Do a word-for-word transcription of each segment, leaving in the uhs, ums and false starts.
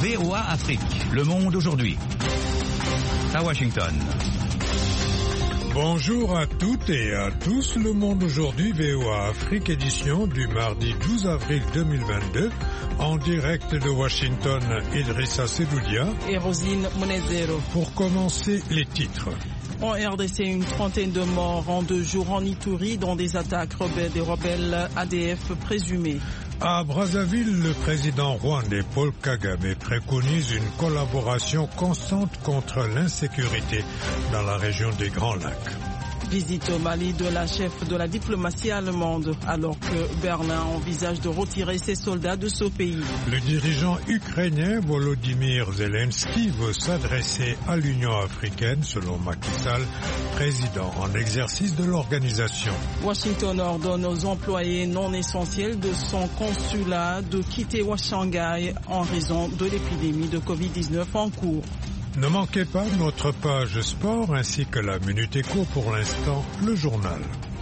V O A Afrique, Le Monde aujourd'hui. À Washington. Bonjour à toutes et à tous, Le Monde aujourd'hui, V O A Afrique, édition du mardi douze avril deux mille vingt-deux, en direct de Washington, Idrissa Sedoudia et Rosine Monezero. Pour commencer, les titres. En R D C, une trentaine de morts en deux jours en Ituri dans des attaques rebelles des rebelles A D F présumés. À Brazzaville, le président rwandais Paul Kagame préconise une collaboration constante contre l'insécurité dans la région des Grands Lacs. Visite au Mali de la chef de la diplomatie allemande, alors que Berlin envisage de retirer ses soldats de ce pays. Le dirigeant ukrainien Volodymyr Zelensky veut s'adresser à l'Union africaine, selon Macky Sall, président en exercice de l'organisation. Washington ordonne aux employés non essentiels de son consulat de quitter Shanghai en raison de l'épidémie de covid dix-neuf en cours. Ne manquez pas notre page sport ainsi que la Minute Éco. Pour l'instant, le journal.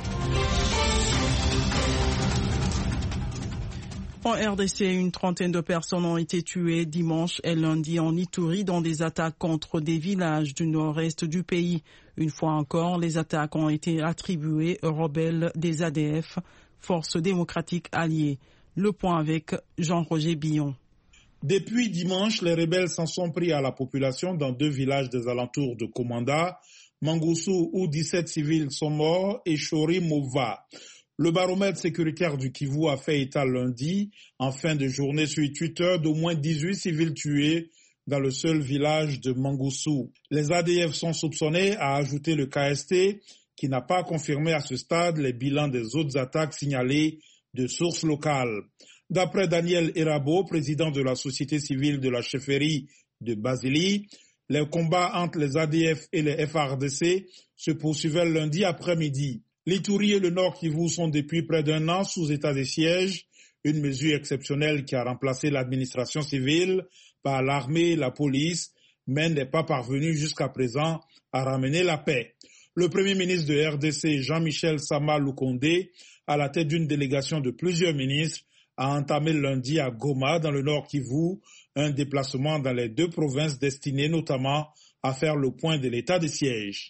En R D C, une trentaine de personnes ont été tuées dimanche et lundi en Ituri dans des attaques contre des villages du nord-est du pays. Une fois encore, les attaques ont été attribuées aux rebelles des A D F, Forces démocratiques alliées. Le point avec Jean-Roger Billon. Depuis dimanche, les rebelles s'en sont pris à la population dans deux villages des alentours de Komanda, Mangoussou, où dix-sept civils sont morts, et Chori-Mova. Le baromètre sécuritaire du Kivu a fait état lundi, en fin de journée sur Twitter, d'au moins dix-huit civils tués dans le seul village de Mangoussou. Les A D F sont soupçonnés, a ajouté le K S T, qui n'a pas confirmé à ce stade les bilans des autres attaques signalées de sources locales. D'après Daniel Erabo, président de la société civile de la chefferie de Basili, les combats entre les A D F et les F A R D C se poursuivaient lundi après-midi. L'Ituri et le Nord Kivu sont depuis près d'un an sous état de siège, une mesure exceptionnelle qui a remplacé l'administration civile par l'armée et la police, mais n'est pas parvenue jusqu'à présent à ramener la paix. Le premier ministre de R D C, Jean-Michel Sama Lukonde, à la tête d'une délégation de plusieurs ministres, a entamé lundi à Goma, dans le Nord Kivu, un déplacement dans les deux provinces destiné notamment à faire le point de l'état de siège.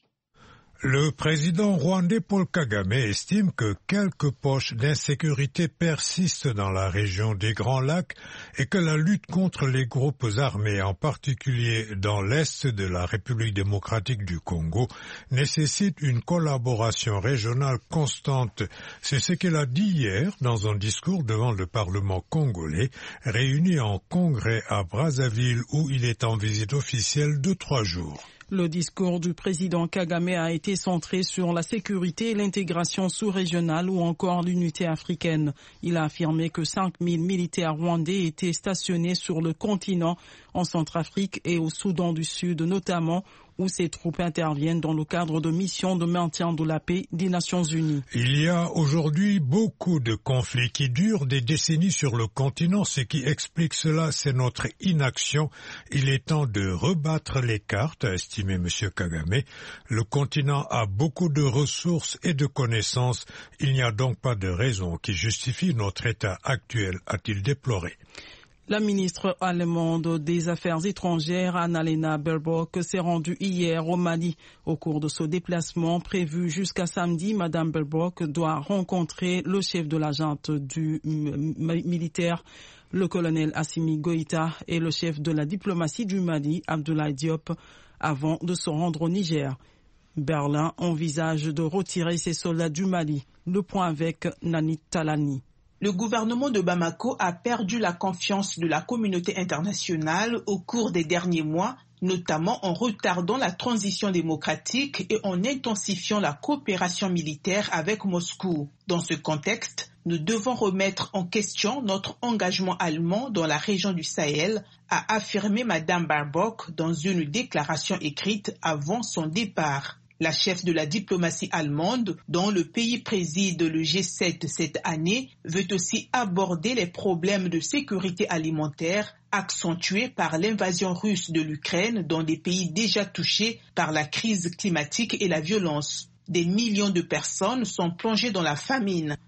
Le président rwandais Paul Kagame estime que quelques poches d'insécurité persistent dans la région des Grands Lacs et que la lutte contre les groupes armés, en particulier dans l'est de la République démocratique du Congo, nécessite une collaboration régionale constante. C'est ce qu'il a dit hier dans un discours devant le Parlement congolais, réuni en congrès à Brazzaville où il est en visite officielle de trois jours. Le discours du président Kagame a été centré sur la sécurité et l'intégration sous-régionale ou encore l'unité africaine. Il a affirmé que cinq mille militaires rwandais étaient stationnés sur le continent, en Centrafrique et au Soudan du Sud notamment, où ces troupes interviennent dans le cadre de missions de maintien de la paix des Nations Unies. Il y a aujourd'hui beaucoup de conflits qui durent des décennies sur le continent. Ce qui explique cela, c'est notre inaction. Il est temps de rebattre les cartes, a estimé M. Kagame. Le continent a beaucoup de ressources et de connaissances. Il n'y a donc pas de raison qui justifie notre état actuel, a-t-il déploré. La ministre allemande des Affaires étrangères, Annalena Baerbock, s'est rendue hier au Mali. Au cours de ce déplacement prévu jusqu'à samedi, Madame Baerbock doit rencontrer le chef de la junte du militaire, le colonel Assimi Goïta, et le chef de la diplomatie du Mali, Abdoulaye Diop, avant de se rendre au Niger. Berlin envisage de retirer ses soldats du Mali. Le point avec Nani Talani. Le gouvernement de Bamako a perdu la confiance de la communauté internationale au cours des derniers mois, notamment en retardant la transition démocratique et en intensifiant la coopération militaire avec Moscou. Dans ce contexte, nous devons remettre en question notre engagement allemand dans la région du Sahel, a affirmé Madame Baerbock dans une déclaration écrite avant son départ. La chef de la diplomatie allemande, dont le pays préside le G sept cette année, veut aussi aborder les problèmes de sécurité alimentaire accentués par l'invasion russe de l'Ukraine dans des pays déjà touchés par la crise climatique et la violence. Des millions de personnes sont plongées dans la famine.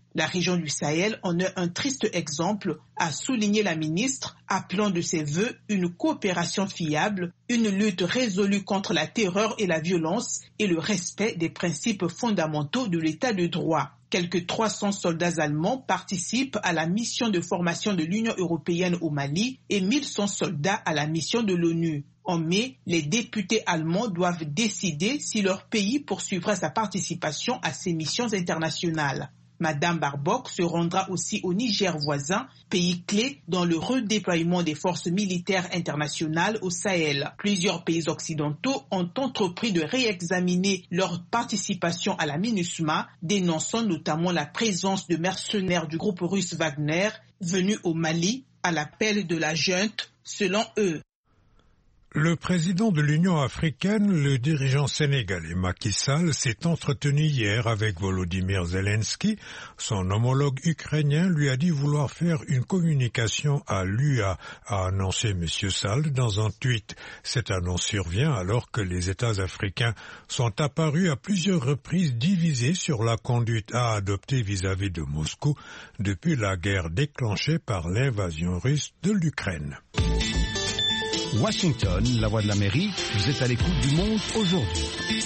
La région du Sahel en est un triste exemple, a souligné la ministre, appelant de ses vœux une coopération fiable, une lutte résolue contre la terreur et la violence et le respect des principes fondamentaux de l'état de droit. Quelques trois cents soldats allemands participent à la mission de formation de l'Union européenne au Mali et mille cent soldats à la mission de l'ONU. En mai, les députés allemands doivent décider si leur pays poursuivra sa participation à ces missions internationales. Madame Barbock se rendra aussi au Niger voisin, pays clé dans le redéploiement des forces militaires internationales au Sahel. Plusieurs pays occidentaux ont entrepris de réexaminer leur participation à la MINUSMA, dénonçant notamment la présence de mercenaires du groupe russe Wagner venus au Mali à l'appel de la junte, selon eux. Le président de l'Union africaine, le dirigeant sénégalais Macky Sall, s'est entretenu hier avec Volodymyr Zelensky. Son homologue ukrainien lui a dit vouloir faire une communication à l'U A, a annoncé M. Sall dans un tweet. Cette annonce survient alors que les États africains sont apparus à plusieurs reprises divisés sur la conduite à adopter vis-à-vis de Moscou depuis la guerre déclenchée par l'invasion russe de l'Ukraine. Washington, la voix de l'Amérique, vous êtes à l'écoute du monde aujourd'hui.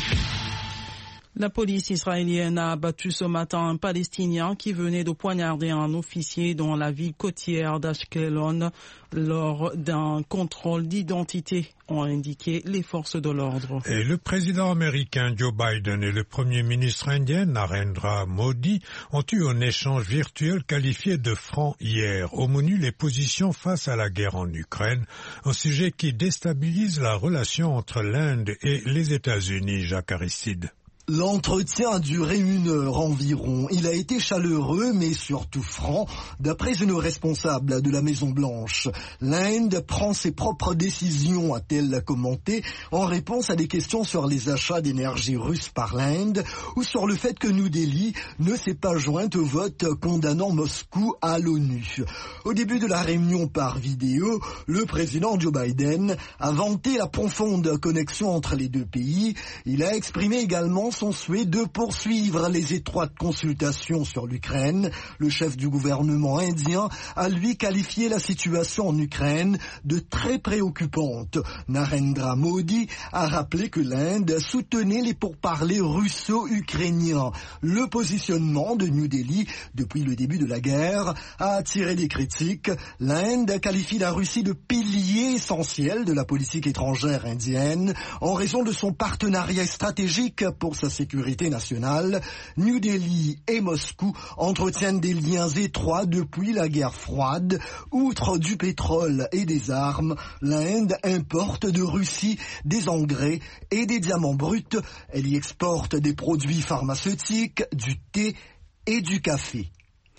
La police israélienne a abattu ce matin un Palestinien qui venait de poignarder un officier dans la ville côtière d'Ashkelon lors d'un contrôle d'identité, ont indiqué les forces de l'ordre. Et le président américain Joe Biden et le premier ministre indien Narendra Modi ont eu un échange virtuel qualifié de franc hier. Au menu, les positions face à la guerre en Ukraine, un sujet qui déstabilise la relation entre l'Inde et les États-Unis. Jacques Aristide. L'entretien a duré une heure environ. Il a été chaleureux, mais surtout franc, d'après une responsable de la Maison-Blanche. L'Inde prend ses propres décisions, a-t-elle commenté, en réponse à des questions sur les achats d'énergie russe par l'Inde ou sur le fait que New Delhi ne s'est pas jointe au vote condamnant Moscou à l'ONU. Au début de la réunion par vidéo, le président Joe Biden a vanté la profonde connexion entre les deux pays. Il a exprimé également son souhait de poursuivre les étroites consultations sur l'Ukraine. Le chef du gouvernement indien a lui qualifié la situation en Ukraine de très préoccupante. Narendra Modi a rappelé que l'Inde soutenait les pourparlers russo-ukrainiens. Le positionnement de New Delhi depuis le début de la guerre a attiré des critiques. L'Inde qualifie la Russie de pilier essentiel de la politique étrangère indienne en raison de son partenariat stratégique pour sa sécurité nationale. New Delhi et Moscou entretiennent des liens étroits depuis la guerre froide. Outre du pétrole et des armes, l'Inde importe de Russie des engrais et des diamants bruts. Elle y exporte des produits pharmaceutiques, du thé et du café.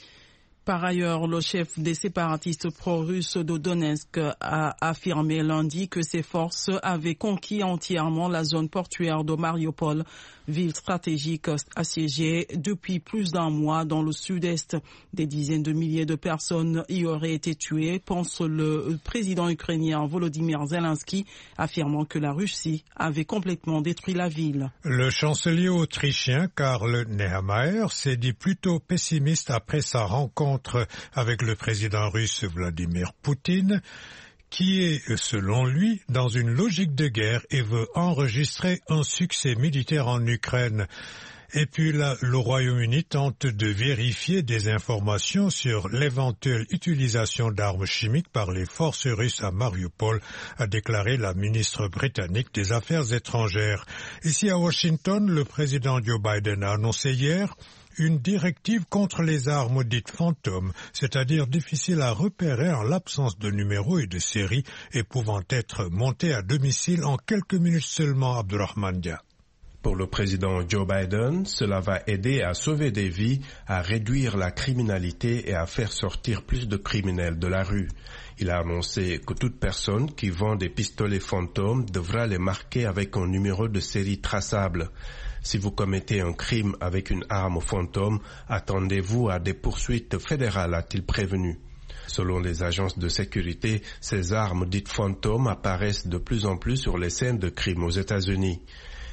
Par ailleurs, le chef des séparatistes pro-russes de Donetsk a affirmé lundi que ses forces avaient conquis entièrement la zone portuaire de Mariupol, ville stratégique assiégée depuis plus d'un mois dans le sud-est. Des dizaines de milliers de personnes y auraient été tuées, pense le président ukrainien Volodymyr Zelensky, affirmant que la Russie avait complètement détruit la ville. Le chancelier autrichien Karl Nehammer s'est dit plutôt pessimiste après sa rencontre avec le président russe Vladimir Poutine, qui est, selon lui, dans une logique de guerre et veut enregistrer un succès militaire en Ukraine. Et puis là, le Royaume-Uni tente de vérifier des informations sur l'éventuelle utilisation d'armes chimiques par les forces russes à Mariupol, a déclaré la ministre britannique des Affaires étrangères. Ici à Washington, le président Joe Biden a annoncé hier une directive contre les armes dites fantômes, c'est-à-dire difficiles à repérer en l'absence de numéro et de série et pouvant être montées à domicile en quelques minutes seulement. Abdurrahman Dia. Pour le président Joe Biden, cela va aider à sauver des vies, à réduire la criminalité et à faire sortir plus de criminels de la rue. Il a annoncé que toute personne qui vend des pistolets fantômes devra les marquer avec un numéro de série traçable. Si vous commettez un crime avec une arme fantôme, attendez-vous à des poursuites fédérales, a-t-il prévenu. Selon les agences de sécurité, ces armes dites fantômes apparaissent de plus en plus sur les scènes de crimes aux États-Unis.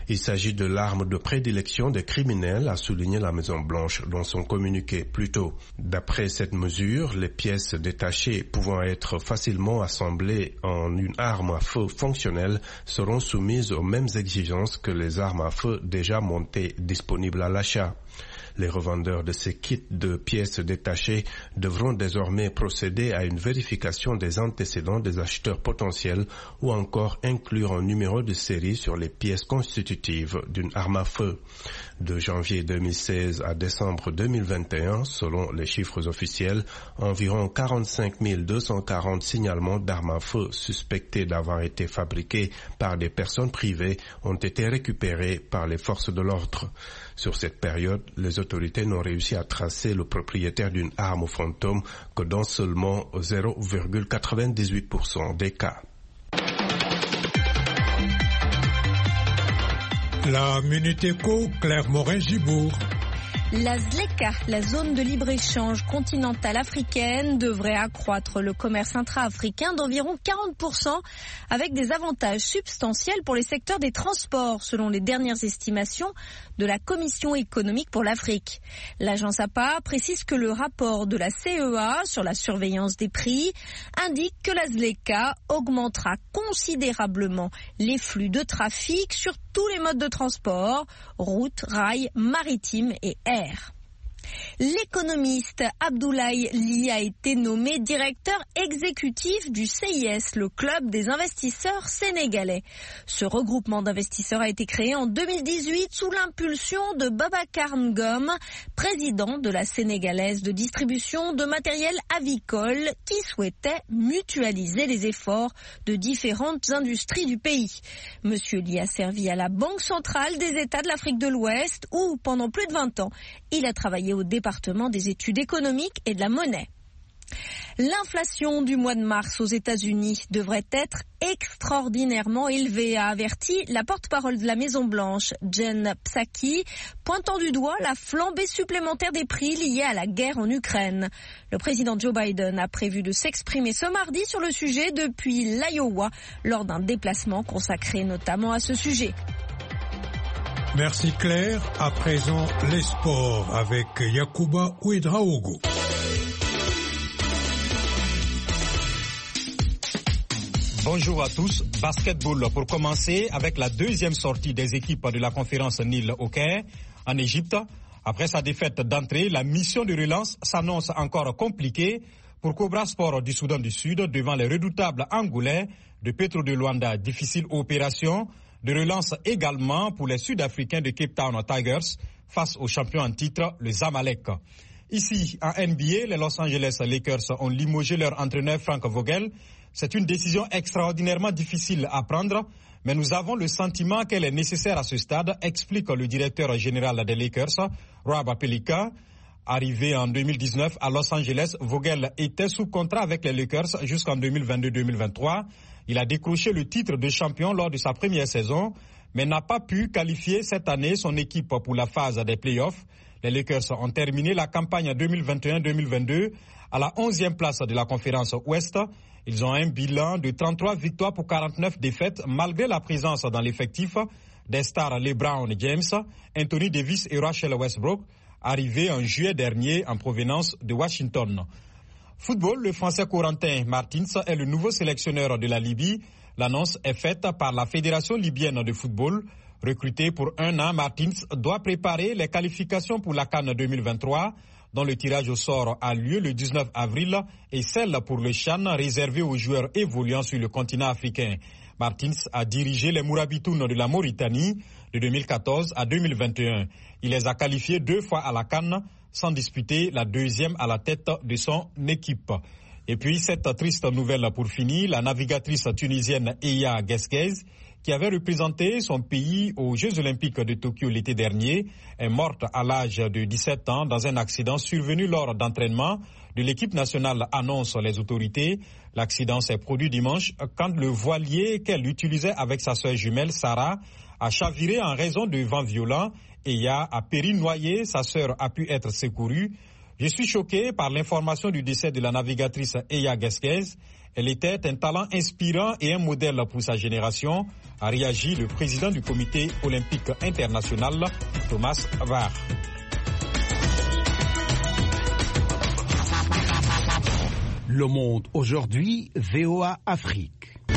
Il s'agit de l'arme de prédilection des criminels, a souligné la Maison-Blanche dans son communiqué plus tôt. D'après cette mesure, les pièces détachées pouvant être facilement assemblées en une arme à feu fonctionnelle seront soumises aux mêmes exigences que les armes à feu déjà montées disponibles à l'achat. Les revendeurs de ces kits de pièces détachées devront désormais procéder à une vérification des antécédents des acheteurs potentiels ou encore inclure un numéro de série sur les pièces constitutives d'une arme à feu. De janvier deux mille seize à décembre deux mille vingt et un, selon les chiffres officiels, environ quarante-cinq mille deux cent quarante signalements d'armes à feu suspectées d'avoir été fabriquées par des personnes privées ont été récupérés par les forces de l'ordre. Sur cette période, les autorités n'ont réussi à tracer le propriétaire d'une arme fantôme que dans seulement zéro virgule quatre-vingt-dix-huit pour cent des cas. La Minute Éco, Claire Morin-Gibourg. La ZLECA, la zone de libre-échange continentale africaine, devrait accroître le commerce intra-africain d'environ quarante pour cent avec des avantages substantiels pour les secteurs des transports, selon les dernières estimations de la Commission économique pour l'Afrique. L'agence A P A précise que le rapport de la C E A sur la surveillance des prix indique que la ZLECA augmentera considérablement les flux de trafic sur tous les modes de transport, route, rail, maritime et air. L'économiste Abdoulaye Ly a été nommé directeur exécutif du C I S, le club des investisseurs sénégalais. Ce regroupement d'investisseurs a été créé en deux mille dix-huit sous l'impulsion de Babacar Ngom, président de la sénégalaise de distribution de matériel avicole, qui souhaitait mutualiser les efforts de différentes industries du pays. Monsieur Ly a servi à la Banque centrale des États de l'Afrique de l'Ouest où, pendant plus de vingt ans, il a travaillé au département des études économiques et de la monnaie. L'inflation du mois de mars aux États-Unis devrait être extraordinairement élevée, a averti la porte-parole de la Maison-Blanche, Jen Psaki, pointant du doigt la flambée supplémentaire des prix liés à la guerre en Ukraine. Le président Joe Biden a prévu de s'exprimer ce mardi sur le sujet depuis l'Iowa, lors d'un déplacement consacré notamment à ce sujet. Merci Claire. À présent, les sports avec Yacouba Ouedraogo. Bonjour à tous. Basketball pour commencer avec la deuxième sortie des équipes de la conférence Nil au Caire en Égypte. Après sa défaite d'entrée, la mission de relance s'annonce encore compliquée pour Cobra Sport du Soudan du Sud devant les redoutables Angolais de Petro de Luanda. Difficile opération de relance également pour les Sud-Africains de Cape Town Tigers face aux champions en titre, le Zamalek. Ici, en N B A, les Los Angeles Lakers ont limogé leur entraîneur Frank Vogel. C'est une décision extraordinairement difficile à prendre, mais nous avons le sentiment qu'elle est nécessaire à ce stade, explique le directeur général des Lakers, Rob Pelinka. Arrivé en deux mille dix-neuf à Los Angeles, Vogel était sous contrat avec les Lakers jusqu'en deux mille vingt-deux deux mille vingt-trois. Il a décroché le titre de champion lors de sa première saison, mais n'a pas pu qualifier cette année son équipe pour la phase des playoffs. Les Lakers ont terminé la campagne deux mille vingt et un deux mille vingt-deux à la onzième place de la conférence Ouest. Ils ont un bilan de trente-trois victoires pour quarante-neuf défaites, malgré la présence dans l'effectif des stars LeBron James, Anthony Davis et Russell Westbrook, arrivés en juillet dernier en provenance de Washington. Football, le Français Corentin Martins est le nouveau sélectionneur de la Libye. L'annonce est faite par la Fédération libyenne de football. Recruté pour un an, Martins doit préparer les qualifications pour la CAN deux mille vingt-trois, dont le tirage au sort a lieu le dix-neuf avril, et celle pour le CHAN réservée aux joueurs évoluant sur le continent africain. Martins a dirigé les Mourabitounes de la Mauritanie de deux mille quatorze à deux mille vingt et un. Il les a qualifiés deux fois à la CAN, sans disputer la deuxième à la tête de son équipe. Et puis cette triste nouvelle pour finir, la navigatrice tunisienne Eya Guezguez, qui avait représenté son pays aux Jeux Olympiques de Tokyo l'été dernier, est morte à l'âge de dix-sept ans dans un accident survenu lors d'entraînement de l'équipe nationale, annoncent les autorités. L'accident s'est produit dimanche quand le voilier qu'elle utilisait avec sa sœur jumelle Sarah a chaviré en raison de vents violents. Eya a péri noyée, sa sœur a pu être secourue. Je suis choqué par l'information du décès de la navigatrice Eya Guesquez. Elle était un talent inspirant et un modèle pour sa génération, a réagi le président du comité olympique international, Thomas Bach. Le Monde aujourd'hui, V O A Afrique.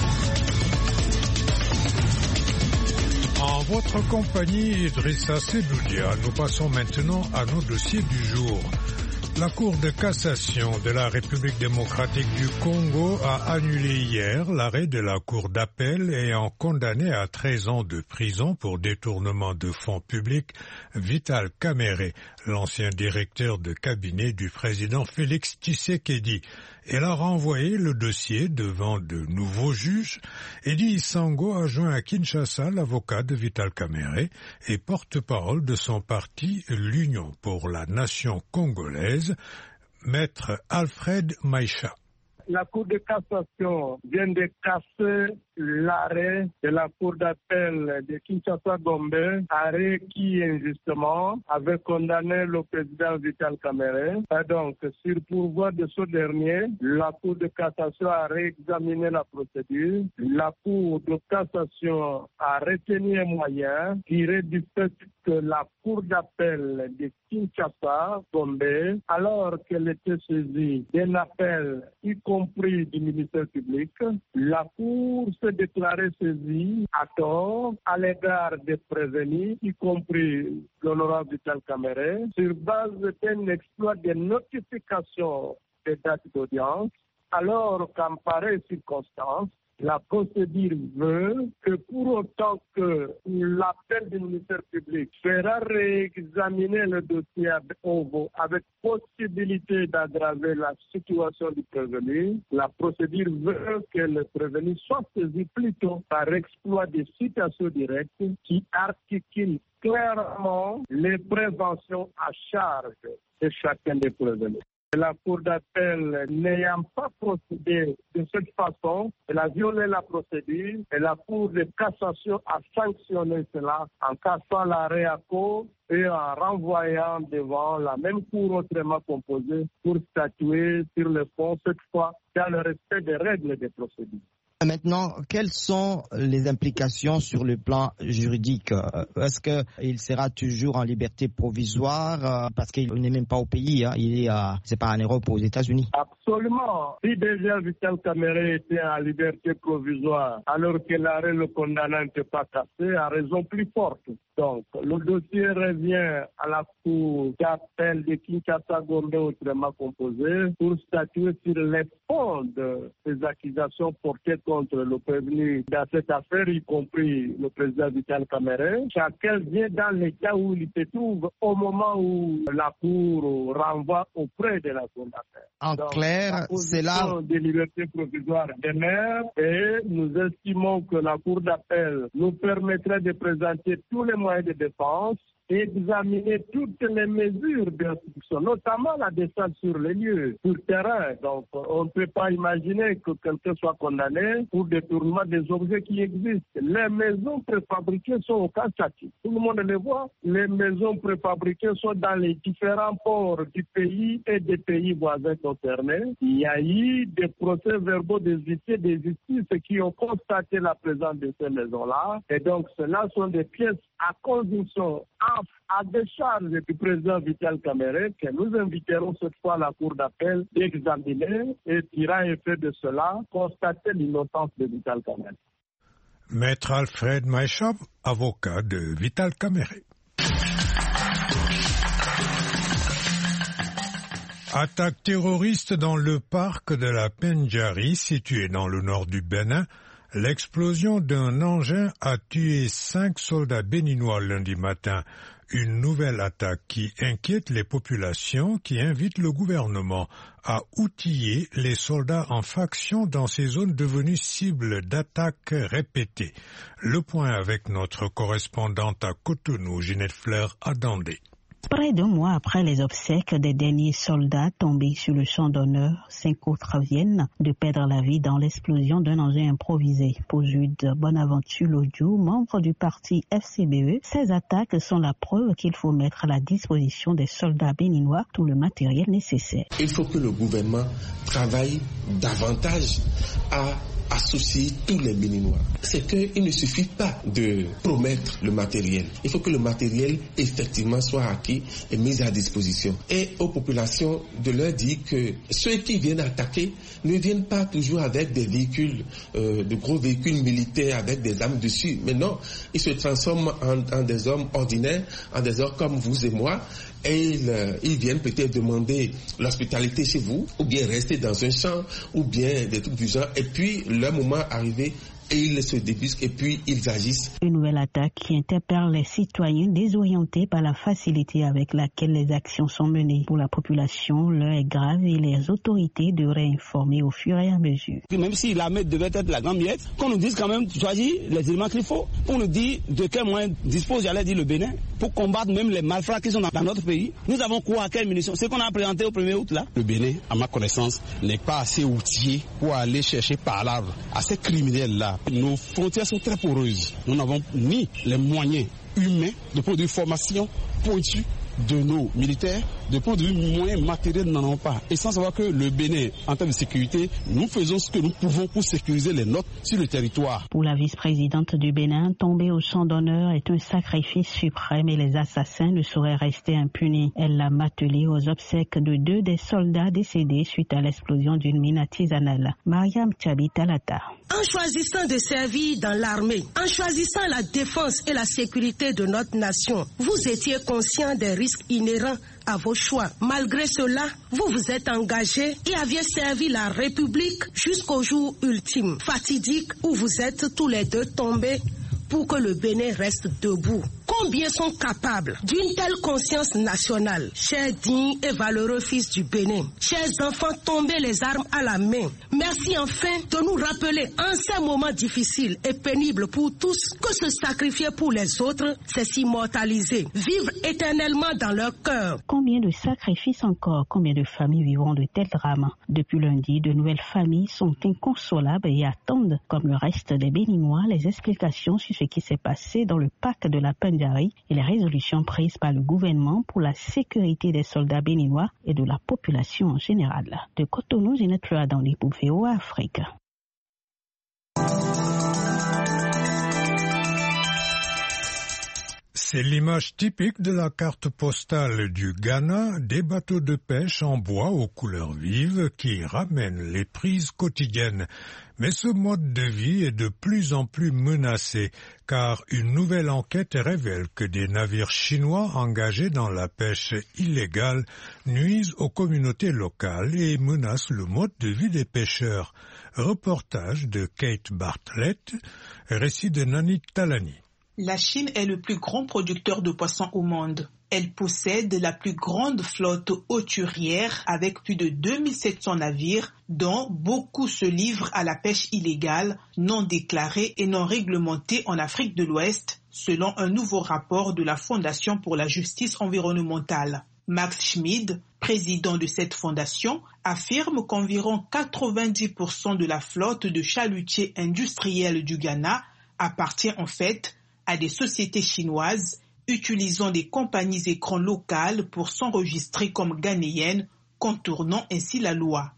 En votre compagnie, Idrissa Sedoudia, nous passons maintenant à nos dossiers du jour. La Cour de cassation de la République démocratique du Congo a annulé hier l'arrêt de la Cour d'appel ayant condamné à treize ans de prison pour détournement de fonds publics Vital Kamerhe, l'ancien directeur de cabinet du président Félix Tshisekedi. Elle a renvoyé le dossier devant de nouveaux juges. Eddie Sango a joint à Kinshasa l'avocat de Vital Kamerhe et porte-parole de son parti, l'Union pour la nation congolaise, Maître Alfred Maïcha. La Cour de cassation vient de casser l'arrêt de la Cour d'appel de Kinshasa-Gombe, arrêt qui, injustement, avait condamné le président Vital Kamerhe. Et donc, sur pourvoi de ce dernier, la Cour de cassation a réexaminé la procédure. La Cour de cassation a retenu un moyen tiré du fait que la Cour d'appel de Kinshasa-Gombe, alors qu'elle était saisie d'un appel, y compris du ministère public, la Cour s'est déclarée saisie à tort à l'égard des prévenus, y compris l'honorable Vital Kamerhe, sur base d'un exploit de notification des dates d'audience, alors qu'en pareille circonstance, la procédure veut que pour autant que l'appel du ministère public fera réexaminer le dossier avec possibilité d'aggraver la situation du prévenu, la procédure veut que le prévenu soit saisi plutôt par exploit des citations directes qui articulent clairement les préventions à charge de chacun des prévenus. La Cour d'appel n'ayant pas procédé de cette façon, elle a violé la procédure et la Cour de cassation a sanctionné cela en cassant l'arrêt à cause et en renvoyant devant la même Cour autrement composée pour statuer sur le fond, cette fois dans le respect des règles des procédures. Maintenant, quelles sont les implications sur le plan juridique? Est-ce qu'il sera toujours en liberté provisoire parce qu'il n'est même pas au pays, hein? Il est, à, c'est pas en Europe ou aux États-Unis? Absolument. Si déjà Vital Kamerhe était en liberté provisoire alors que l'arrêt le condamnant n'était pas cassé, à raison plus forte. Donc, le dossier revient à la Cour d'appel de Kinshasa-Gombe autrement composée pour statuer sur les fonds de ces accusations portées contre le prévenu dans cette affaire, y compris le président Vital Kamerhe. Chacun vient dans l'état où il se trouve au moment où la Cour renvoie auprès de la Cour d'appel. En Donc, clair, c'est là... de liberté provisoire demeure et nous estimons que la Cour d'appel nous permettrait de présenter tous les moyens de défense et examiner toutes les mesures d'instruction, notamment la descente sur les lieux, sur le terrain. Donc, on ne peut pas imaginer que quelqu'un soit condamné pour détournement des objets qui existent. Les maisons préfabriquées sont au Kanshaki. Tout le monde les voit. Les maisons préfabriquées sont dans les différents ports du pays et des pays voisins concernés. Il y a eu des procès-verbaux des huissiers des justices qui ont constaté la présence de ces maisons-là. Et donc, cela sont des pièces à condition à, à décharge du président Vital Kamerhe que nous inviterons cette fois la Cour d'appel d'examiner et tirant effet de cela, constater l'innocence de Vital Kamerhe. Maître Alfred Maïcha, avocat de Vital Kamerhe. Attaque terroriste dans le parc de la Pendjari, situé dans le nord du Bénin. L'explosion d'un engin a tué cinq soldats béninois lundi matin. Une nouvelle attaque qui inquiète les populations, qui invite le gouvernement à outiller les soldats en faction dans ces zones devenues cibles d'attaques répétées. Le point avec notre correspondante à Cotonou, Ginette Fleur Adandé. Près d'un mois après les obsèques des derniers soldats tombés sur le champ d'honneur, cinq autres viennent de perdre la vie dans l'explosion d'un engin improvisé. Pour Jude Bonaventure Lodjou, membre du parti F C B E, ces attaques sont la preuve qu'il faut mettre à la disposition des soldats béninois tout le matériel nécessaire. Il faut que le gouvernement travaille davantage à associer tous les Béninois. C'est qu'il ne suffit pas de promettre le matériel. Il faut que le matériel effectivement soit acquis et mis à disposition. Et aux populations de leur dire que ceux qui viennent attaquer ne viennent pas toujours avec des véhicules, euh, de gros véhicules militaires avec des armes dessus. Mais non, ils se transforment en, en des hommes ordinaires, en des hommes comme vous et moi. Et ils, euh, ils viennent peut-être demander l'hospitalité chez vous, ou bien rester dans un champ, ou bien des trucs du genre. Et puis, le moment arrivé, et ils se débusquent et puis ils agissent. Une nouvelle attaque qui interpelle les citoyens désorientés par la facilité avec laquelle les actions sont menées. Pour la population, l'heure est grave et les autorités devraient informer au fur et à mesure. Même si l'armée devait être la grande miette, qu'on nous dise quand même choisir les éléments qu'il faut, qu'on nous dise de quels moyens dispose, j'allais dire, le Bénin, pour combattre même les malfrats qui sont dans notre pays. Nous avons quoi à quelle munitions? C'est qu'on a présenté au premier août là. Le Bénin, à ma connaissance, n'est pas assez outillé pour aller chercher par l'arbre à ces criminels-là. Nos frontières sont très poreuses. Nous n'avons ni les moyens humains de produire formation pointue de nos militaires, de point de vue moyens matériels, n'en avons pas. Et sans savoir que le Bénin, en termes de sécurité, nous faisons ce que nous pouvons pour sécuriser les nôtres sur le territoire. Pour la vice-présidente du Bénin, tomber au champ d'honneur est un sacrifice suprême et les assassins ne sauraient rester impunis. Elle l'a martelé aux obsèques de deux des soldats décédés suite à l'explosion d'une mine artisanale. Mariam Tchabi Talata. En choisissant de servir dans l'armée, en choisissant la défense et la sécurité de notre nation, vous étiez conscient des risques inhérents à vos choix. Malgré cela, vous vous êtes engagé et aviez servi la République jusqu'au jour ultime, fatidique, où vous êtes tous les deux tombés pour que le Bénin reste debout. Combien sont capables d'une telle conscience nationale? Chers dignes et valeureux fils du Bénin, chers enfants tombés les armes à la main, merci enfin de nous rappeler en ces moments difficiles et pénibles pour tous que se sacrifier pour les autres, c'est s'immortaliser, vivre éternellement dans leur cœur. Combien de sacrifices encore, combien de familles vivront de tels drames? Depuis lundi, de nouvelles familles sont inconsolables et attendent, comme le reste des Béninois, les explications sur ce qui s'est passé dans le parc de la Pendjari et les résolutions prises par le gouvernement pour la sécurité des soldats béninois et de la population en général. De Cotonou, Ginette Fleur dans les V O A Afrique. C'est l'image typique de la carte postale du Ghana, des bateaux de pêche en bois aux couleurs vives qui ramènent les prises quotidiennes. Mais ce mode de vie est de plus en plus menacé, car une nouvelle enquête révèle que des navires chinois engagés dans la pêche illégale nuisent aux communautés locales et menacent le mode de vie des pêcheurs. Reportage de Kate Bartlett, récit de Nani Talani. La Chine est le plus grand producteur de poissons au monde. Elle possède la plus grande flotte hauturière avec plus de deux mille sept cents navires, dont beaucoup se livrent à la pêche illégale, non déclarée et non réglementée en Afrique de l'Ouest, selon un nouveau rapport de la Fondation pour la justice environnementale. Max Schmid, président de cette fondation, affirme qu'environ quatre-vingt-dix pour cent de la flotte de chalutiers industriels du Ghana appartient en fait à des sociétés chinoises utilisant des compagnies écrans locales pour s'enregistrer comme ghanéennes, contournant ainsi la loi.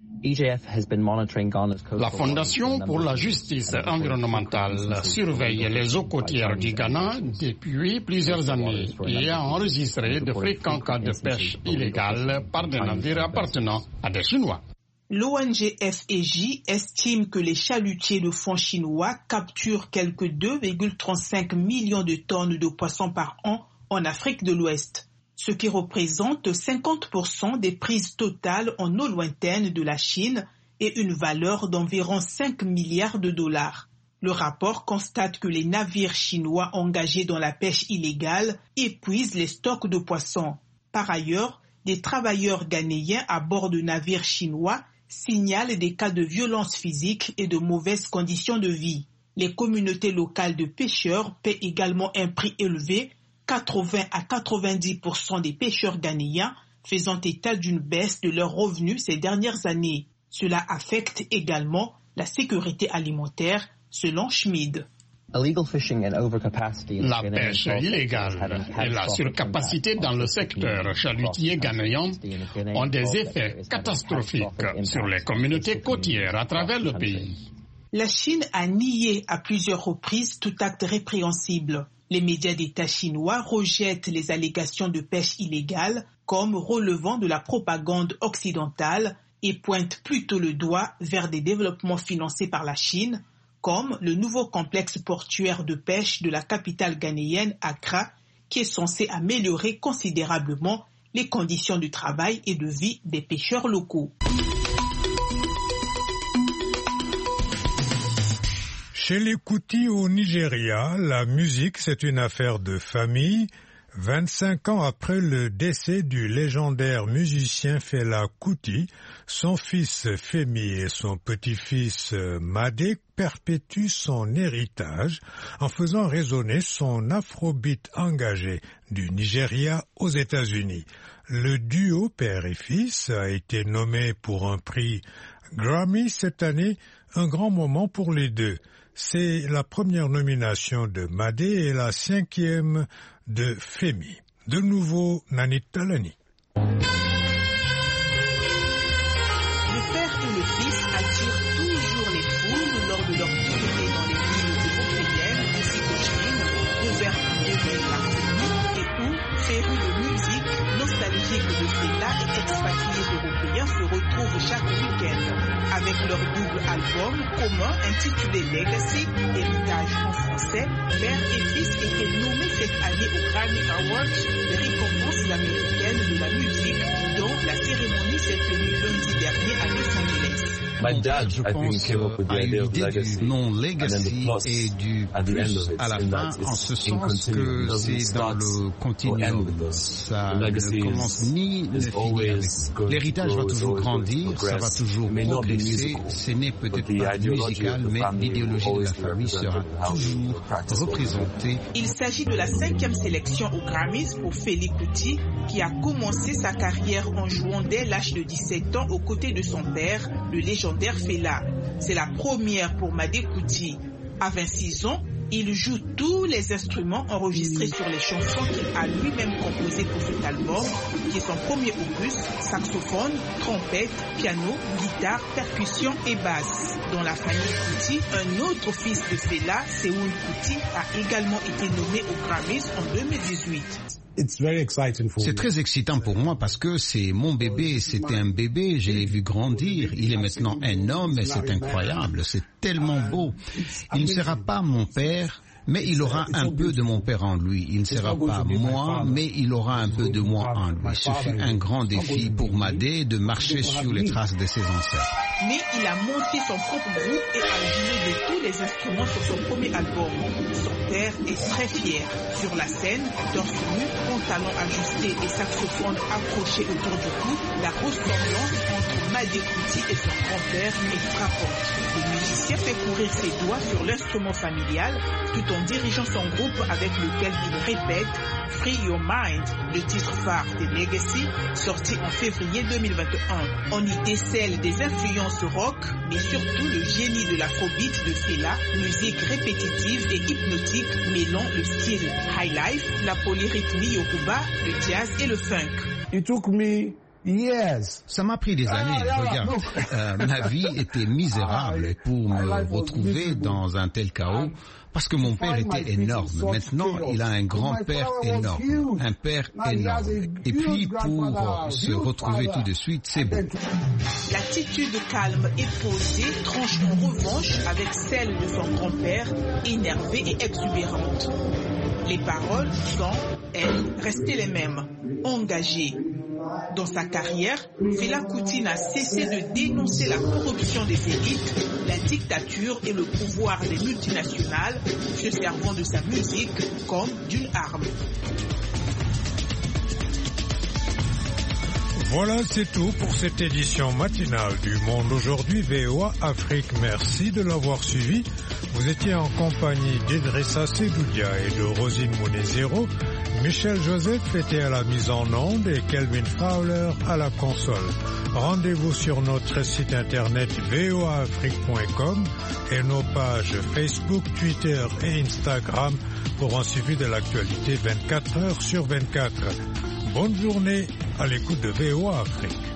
La Fondation pour la justice environnementale surveille les eaux côtières du Ghana depuis plusieurs années et a enregistré de fréquents cas de pêche illégale par des navires appartenant à des Chinois. L'O N G F E J estime que les chalutiers de fond chinois capturent quelque deux virgule trente-cinq millions de tonnes de poissons par an en Afrique de l'Ouest, ce qui représente cinquante pour cent des prises totales en eau lointaine de la Chine et une valeur d'environ cinq milliards de dollars. Le rapport constate que les navires chinois engagés dans la pêche illégale épuisent les stocks de poissons. Par ailleurs, des travailleurs ghanéens à bord de navires chinois signalent des cas de violence physique et de mauvaises conditions de vie. Les communautés locales de pêcheurs paient également un prix élevé quatre-vingts à quatre-vingt-dix pour cent des pêcheurs ghanéens faisant état d'une baisse de leurs revenus ces dernières années. Cela affecte également la sécurité alimentaire, selon Schmid. La pêche illégale et la surcapacité dans le secteur chalutier ghanéen ont des effets catastrophiques sur les communautés côtières à travers le pays. La Chine a nié à plusieurs reprises tout acte répréhensible. Les médias d'État chinois rejettent les allégations de pêche illégale comme relevant de la propagande occidentale et pointent plutôt le doigt vers des développements financés par la Chine, comme le nouveau complexe portuaire de pêche de la capitale ghanéenne Accra, qui est censé améliorer considérablement les conditions de travail et de vie des pêcheurs locaux. Chez les Kuti au Nigeria, la musique, c'est une affaire de famille. vingt-cinq ans après le décès du légendaire musicien Fela Kuti, son fils Femi et son petit-fils Made perpétuent son héritage en faisant résonner son afrobeat engagé du Nigeria aux États-Unis. Le duo père et fils a été nommé pour un prix Grammy cette année, un grand moment pour les deux. C'est la première nomination de Made et la cinquième de Femi. De nouveau, Nanit Talani. Le père et le fils attirent toujours les foules lors de leur tournée dans les villes européennes ainsi qu'au Chine, ouvertes de Martinique et où, férus de musique, nostalgiques de Fela et expatriés européens se retrouvent chaque week-end. Avec leur double album commun intitulé Legacy, héritage en français, père et fils étaient nommés cette année au Grammy Awards, les récompenses américaines de la musique, dont la cérémonie s'est tenue lundi dernier à Los Angeles. Mon père, je pense, a eu l'idée du nom Legacy et du plus à la fin, en ce sens que c'est dans le continuum. Ça ne commence ni ne finit avec. L'héritage va toujours grandir, ça va toujours progresser. Ce n'est peut-être pas musical, mais l'idéologie de la famille sera toujours représentée. Il s'agit de la cinquième sélection aux Grammys pour Fela Kuti, qui a commencé sa carrière en jouant dès l'âge de dix-sept ans aux côtés de son père, le légendaire Fela. C'est la première pour Made Kuti. À vingt-six ans, il joue tous les instruments enregistrés sur les chansons qu'il a lui-même composées pour cet album, qui est son premier opus, saxophone, trompette, piano, guitare, percussion et basse. Dans la famille Kuti, un autre fils de Fela, Seun Kuti, a également été nommé aux Grammys en deux mille dix-huit. C'est très excitant pour moi parce que c'est mon bébé, c'était un bébé, je l'ai vu grandir, il est maintenant un homme et c'est incroyable, c'est tellement beau. Il ne sera pas mon père, mais il aura un peu de mon père en lui. Il ne sera pas moi, mais il aura un peu de moi en lui. Ce fut un grand défi pour Made de marcher sur les traces de ses ancêtres. Mais il a monté son propre groupe et a joué de tous les instruments sur son premier album. Son père est très fier. Sur la scène, torse nu, pantalon ajusté et saxophone accroché autour du cou, la ressemblance entre Made Kuti et son grand-père est frappante. Le musicien fait courir ses doigts sur l'instrument familial tout en dirigeant son groupe avec lequel il répète Free Your Mind, le titre phare de Legacy, sorti en février deux mille vingt et un. On y décèle des influences rock, mais surtout le génie de l'afrobeat de Fela, musique répétitive et hypnotique mêlant le style high life, la polyrythmie yoruba, le jazz et le funk. It took me Yes. Ça m'a pris des années, regarde. Euh, ma vie était misérable pour me retrouver dans un tel chaos parce que mon père était énorme. Maintenant, il a un grand-père énorme, un père énorme. Et puis, pour se retrouver tout de suite, c'est beau. L'attitude calme et posée tranche en revanche avec celle de son grand-père, énervée et exubérante. Les paroles sont, elles, restées les mêmes, engagées. Dans sa carrière, Fela Kuti n'a cessé de dénoncer la corruption des élites, la dictature et le pouvoir des multinationales, se servant de sa musique comme d'une arme. Voilà, c'est tout pour cette édition matinale du Monde Aujourd'hui V O A Afrique. Merci de l'avoir suivi. Vous étiez en compagnie d'Idrissa Sedoudia et de Rosine Mounezero. Michel Joseph était à la mise en onde et Kelvin Fowler à la console. Rendez-vous sur notre site internet v o a afrique point com et nos pages Facebook, Twitter et Instagram pour un suivi de l'actualité vingt-quatre heures sur vingt-quatre. Bonne journée à l'écoute de V O A Afrique.